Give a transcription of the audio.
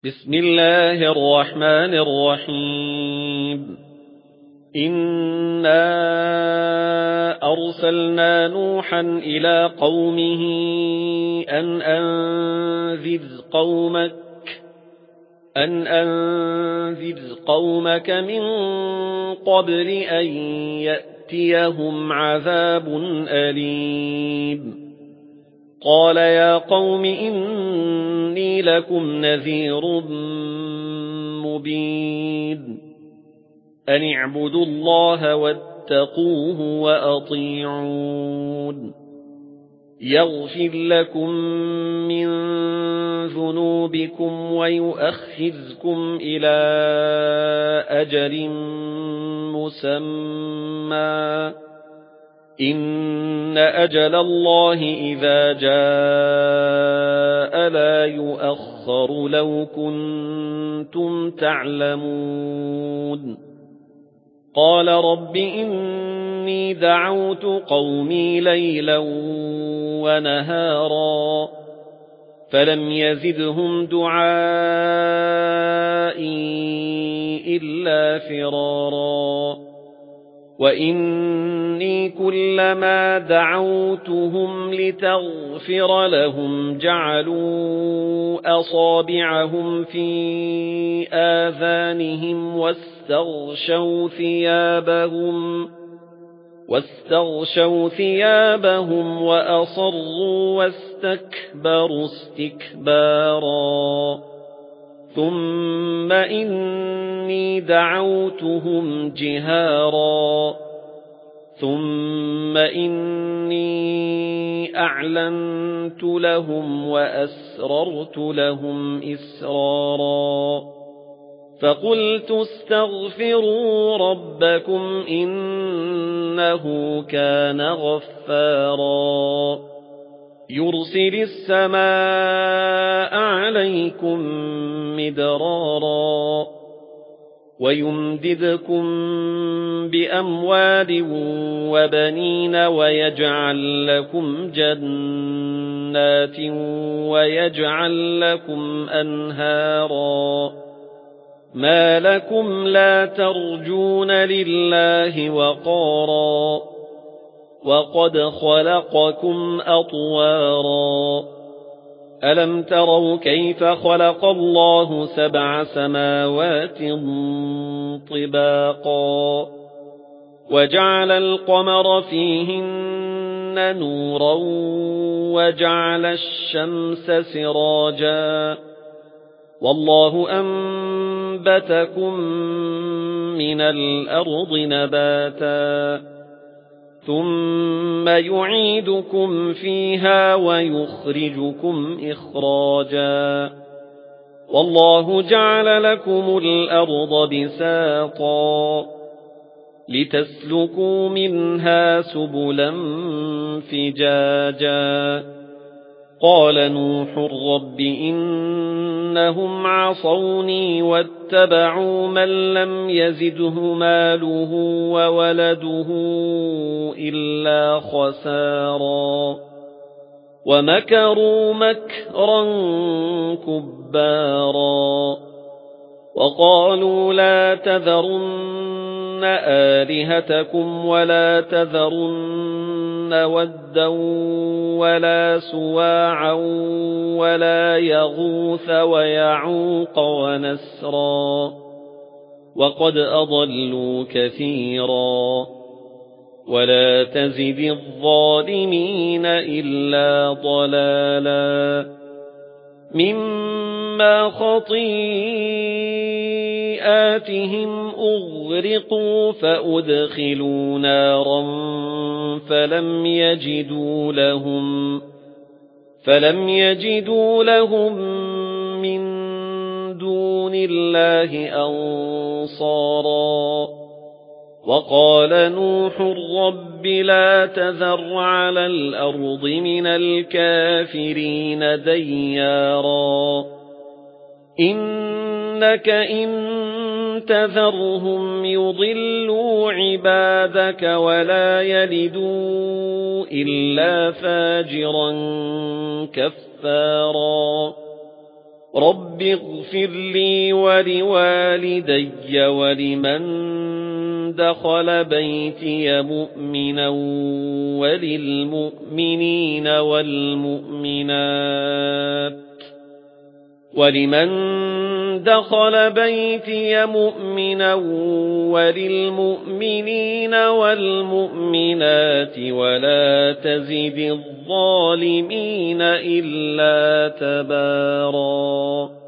بسم الله الرحمن الرحيم إنا أرسلنا نوحا إلى قومه أن أنذر قومك من قبل أن يأتيهم عذاب أليم قال يا قوم إني لكم نذير مبين أن اعبدوا الله واتقوه وأطيعون يغفر لكم من ذنوبكم ويؤخذكم إلى أجل مسمى إن أجل الله إذا جاء لا يؤخر لو كنتم تعلمون قال رب إني دعوت قومي ليلا ونهارا فلم يزدهم دعائي إلا فرارا وإني كلما دعوتهم لتغفر لهم جعلوا أصابعهم في آذانهم واستغشوا ثيابهم وأصروا واستكبروا استكبارا ثم إني دعوتهم جهارا ثم إني أعلنت لهم وأسررت لهم إسرارا فقلت استغفروا ربكم إنه كان غفارا يرسل السماء عليكم مدرارا ويمددكم بأموال وبنين ويجعل لكم جنات ويجعل لكم أنهارا ما لكم لا ترجون لله وقارا وقد خلقكم أطوارا ألم تروا كيف خلق الله 7 سماوات طباقا وجعل القمر فيهن نورا وجعل الشمس سراجا والله أنبتكم من الأرض نباتا ثم يعيدكم فيها ويخرجكم إخراجا والله جعل لكم الأرض بساطا لتسلكوا منها سبلا فجاجا قال نوح رب إنهم عصوني واتبعوا من لم يزده ماله وولده إلا خسارا ومكروا مكرا كبارا وقالوا لا تذرن آلهتكم ولا تذرن ودا ولا سواعا ولا يغوث ويعوق ونسرا وقد أضلوا كثيرا ولا تزد الظالمين إلا ضلالا مما خطيئاتهم أغرقوا فأدخلوا نارا فلم يجدوا لهم من دون الله أنصارا وقال نوح رب لا تذر على الأرض من الكافرين ديارا إنك إن تذرهم يضلوا عبادك ولا يلدوا إلا فاجرا كفارا رَبِّ اغْفِرْ لِي وَلِوَالِدَيَّ وَلِمَن دَخَلَ بَيْتِيَ مُؤْمِنًا وَلِلْمُؤْمِنِينَ وَالْمُؤْمِنَاتِ وَلَا تَزِدِ الظَّالِمِينَ إِلَّا تَبَارًا